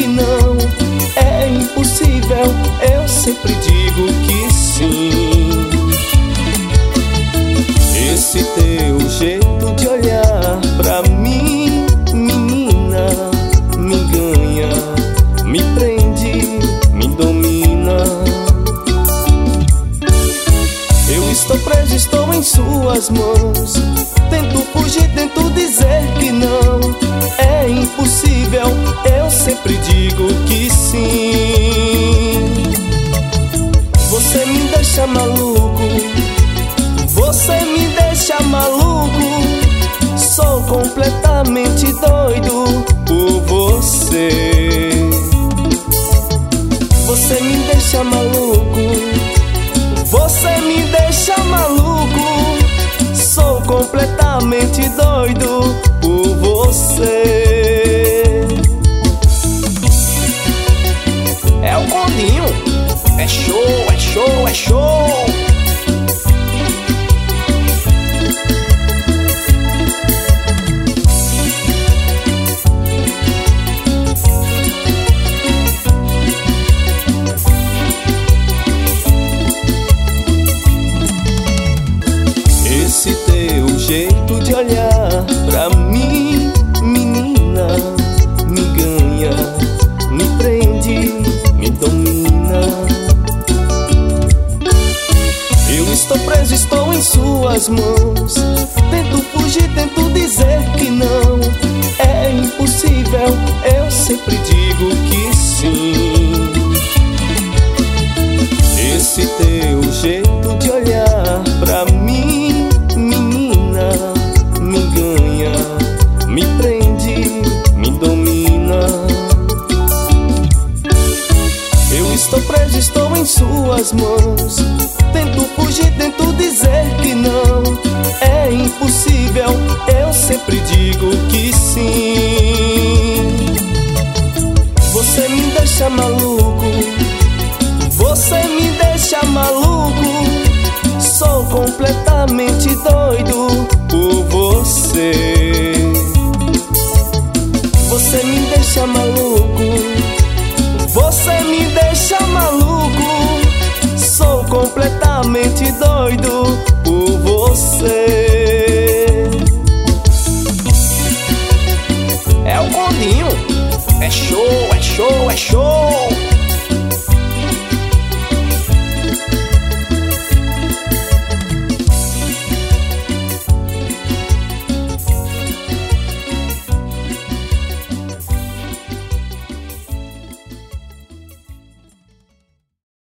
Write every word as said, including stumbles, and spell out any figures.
que não. É impossível, eu sempre digo que sim. Esse teu jeito de olhar pra mim, menina, me ganha, me prende, me domina. Eu estou preso, estou em suas mãos. Tento fugir, tento dizer que não. É impossível, eu sempre digo que sim. Você me deixa maluco, você me deixa maluco. Sou completamente doido por você. Você me deixa maluco, você me deixa maluco. Sou completamente doido por você. É o Condinho. É show, é show, é show. Esse teu jeito de olhar pra mim, menina, me ganha, me prende, me domina. Eu estou preso, estou em suas mãos. Tento fugir, tento dizer que não. É impossível, eu sempre digo que sim. Esse teu jeito de olhar pra mim, menina, me ganha, me prende, me domina. Eu estou preso, estou em suas mãos. Tento fugir, tento dizer que não. É impossível, eu sempre digo que sim. Você me deixa maluco, você me deixa maluco. Sou completamente doido por você. Você me deixa maluco, você me deixa maluco. Sou completamente doido por você. É o Condinho. É show, é show, é show.